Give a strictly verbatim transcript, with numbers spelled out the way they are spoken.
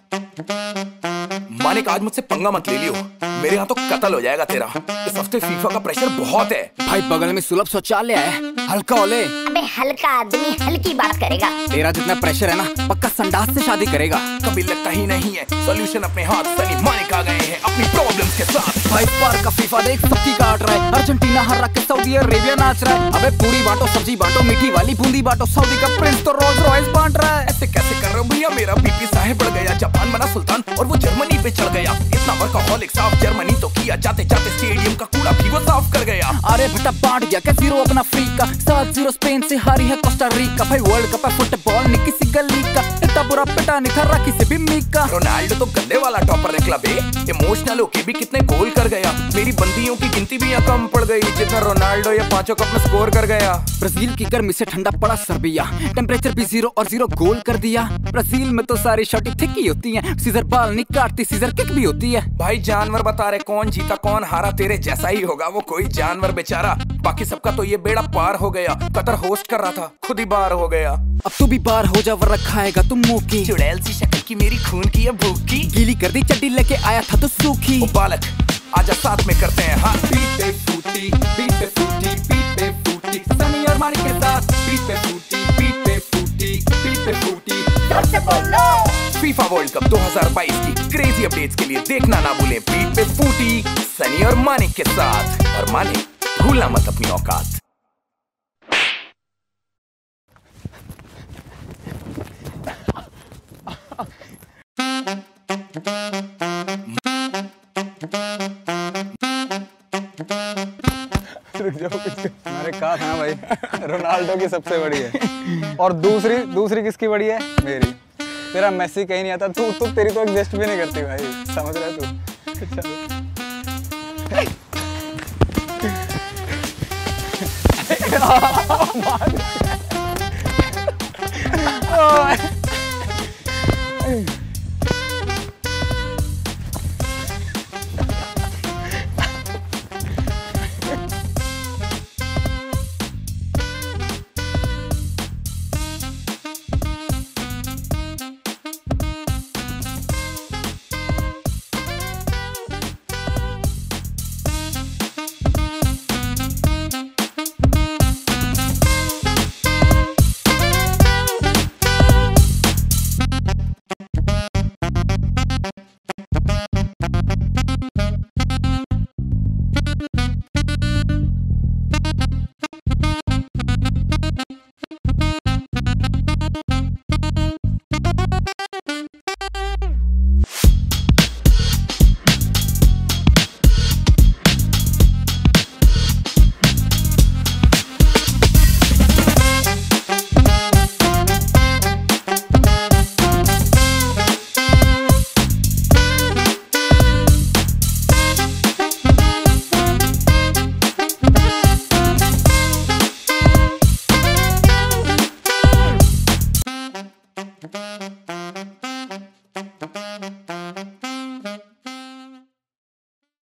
मानिक आज मुझसे पंगा मत ले लियो, मेरे यहाँ तो कत्ल हो जाएगा तेरा। इस हफ्ते फीफा का प्रेशर बहुत है भाई। बगल में सुलभ शौचालय है, हल्का ओले। अबे हल्का आदमी हल्की बात करेगा। तेरा जितना प्रेशर है ना, पक्का संडास से शादी करेगा। कभी लगता ही नहीं है सॉल्यूशन अपने हाथ। सनी मानिक आ गए हैं अपनी प्रॉब्लम्स के साथ। भाई पार का फीफा देख सबकी काट रहा है। अर्जेंटीना हर रख के सऊदी अरेबिया नाच रहा है। अबे पूरी बांटो सब्जी बांटो, मीठी वाली बूंदी बांटो। सऊदी का प्रिंस तो रोल्स रॉयस बांट रहा है। ऐसे कैसे कर रहे हो भैया, मेरा बीपी साहेब बढ़ गया। जापान बना सुल्तान और वो जर्मनी पे चढ़ गया। इतना वर्कहॉलिक साफ जर्मनी तो किया, जाते जाते स्टेडियम का कूड़ा भी वो साफ कर गया। अरे बेटा बांट गया क्या जीरो अपना फ्री का। सात जीरो स्पेन से हारी है कोस्टा रिका। भाई वर्ल्ड कप है फुटबॉल नहीं किसी गली का। इतना बुरा पिटा नहीं था राखी से भी मीका। रोनाल्डो तो गंदे वाला टॉपर निकला बे। इमोशनल होके भी कितने गोल कर गया। मेरी बंदियों की गिनती भी यहाँ कम पड़ गई जितना रोनाल्डो ये पांचों कप में स्कोर कर गया। ब्राजील की गर्मी से ठंडा पड़ा सर्बिया। टेम्परेचर भी जीरो और जीरो गोल कर दिया। ब्राजील में तो सारी शॉटी थिक ही होती हैं। सीजर बाल नहीं काटती, सीजर किक भी होती है। भाई जानवर बता रहे कौन जीता कौन हारा, तेरे जैसा ही होगा वो कोई जानवर बेचारा। बाकी सबका तो ये बेड़ा पार हो गया। कतर होस्ट कर रहा था खुद ही बार हो गया। अब तू भी बार हो जा वरना खाएगा तुम मुंह की। चुड़ैल सी शक्ल की मेरी खून की ये भूखी। गीली कर दी चड्डी लेके आया था तो सूखी। ओ बालक आजा साथ में करते हैं हाथ। पीट पे फूटी पीट पे फूटी पीट पे फूटी। सनी और मानिक के साथ पीट पे फूटी पीट पे फूटी पीट पे फूटी। जोर से बोलो। फीफा वर्ल्ड कप दो हज़ार बाईस की क्रेजी अपडेट्स के लिए देखना ना भूलें पीट पे फूटी सनी और मानिक के साथ। और मानिक भूलना मत अपनी औकात। रुक जाओ, मैंने कहा था भाई रोनाल्डो की सबसे बड़ी है। और दूसरी दूसरी किसकी बड़ी है? मेरी। तेरा मेसी कहीं नहीं आता। तू तू तेरी तो एग्जिस्ट भी नहीं करती भाई, समझ रहा है तू। Thank you.